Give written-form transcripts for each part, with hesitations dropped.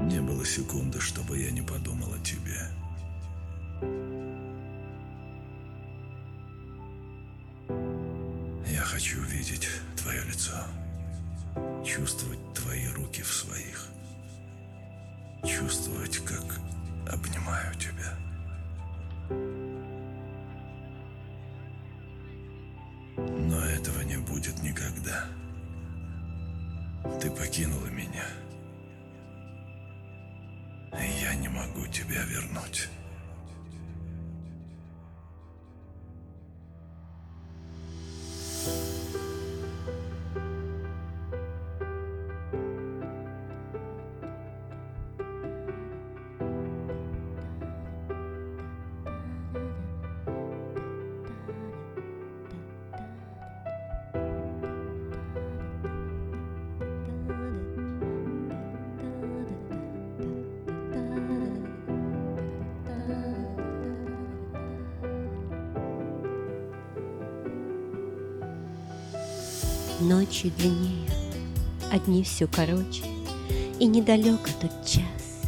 Не было секунды, чтобы я не подумал о тебе. Я хочу видеть твое лицо, чувствовать твои руки в своих, чувствовать, как обнимаю тебя. Но этого не будет никогда. Ты покинула меня, и я не могу тебя вернуть. Ночи длиннее, а дни все короче, и недалеко тот час,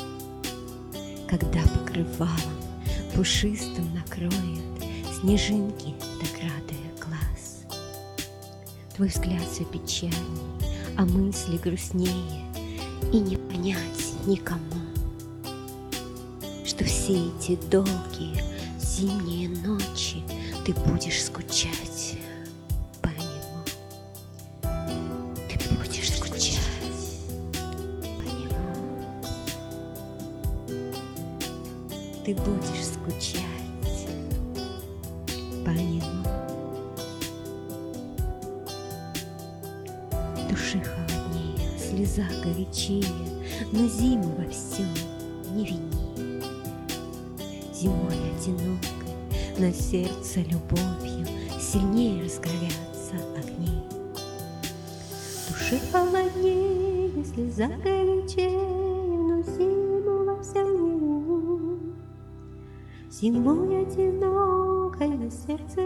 когда покрывалом пушистым накроет снежинки докрадывая глаз. Твой взгляд все печальней, а мысли грустнее, и не понять никому, что все эти долгие зимние ночи ты будешь скучать. Ты будешь скучать по нему. Души холоднее, слеза горячее, но зиму во всем не вини. Зимой одинокой, на сердце любовью сильнее разгорятся огни. Души холоднее, слеза горячее, но зиму во всем не вини. Зимой одинокой, на сердце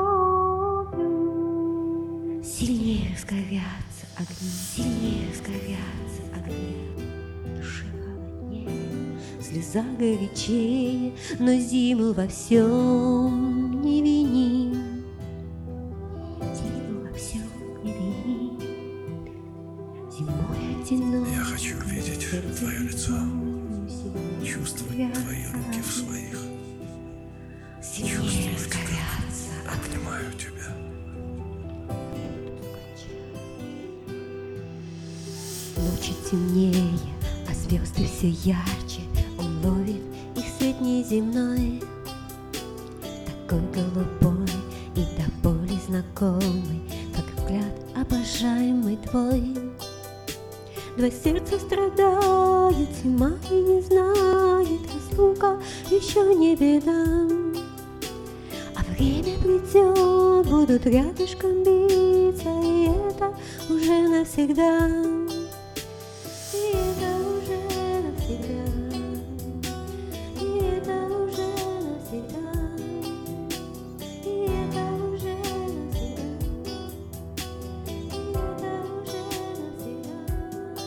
любовью сильнее разгорятся огни, сильнее разгорятся огни. Души холоднее, слеза горячее, но зиму во всем не вини. Зиму во всем не вини. Зимой одинокой. Я хочу видеть твое лицо, чувствовать твои руки в своих, сильнее разгорятся, обнимаю тебя. Ночи темнее, а звезды все ярче, он ловит их свет неземной, такой голубой и до боли знакомый, как взгляд обожаемый твой. Два сердца страдают, зима и не знает, разлука еще не беда. А время придет, будут рядышком биться, и это уже навсегда. И это уже навсегда. И это уже навсегда. И это уже навсегда. И это уже навсегда.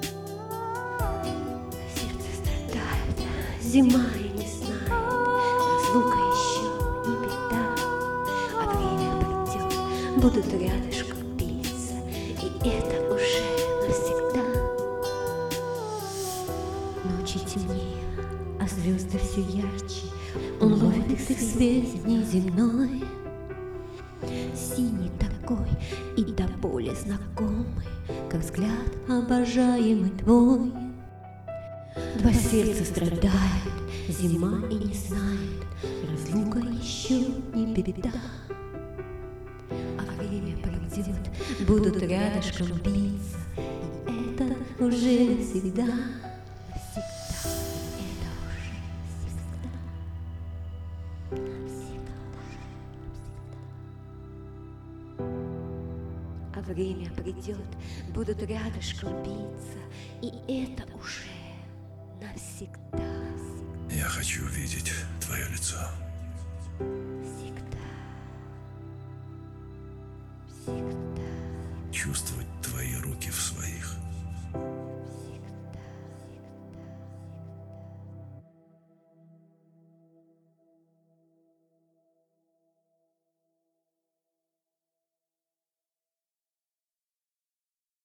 Сердце страдает, зима и не знает, разлука еще не беда. А время придет, будут рядышком биться, и это уже навсегда. Ночи темнее, а звезды все ярче, он ловит их свет неземной, синий такой и до боли знакомый, как взгляд обожаемый твой. Два сердца страдают, зима и не знает, разлука еще не беда. А время придет, будут рядышком биться, и это уже навсегда. А время придет, будут рядышком биться, и это уже навсегда. Я хочу видеть твое лицо,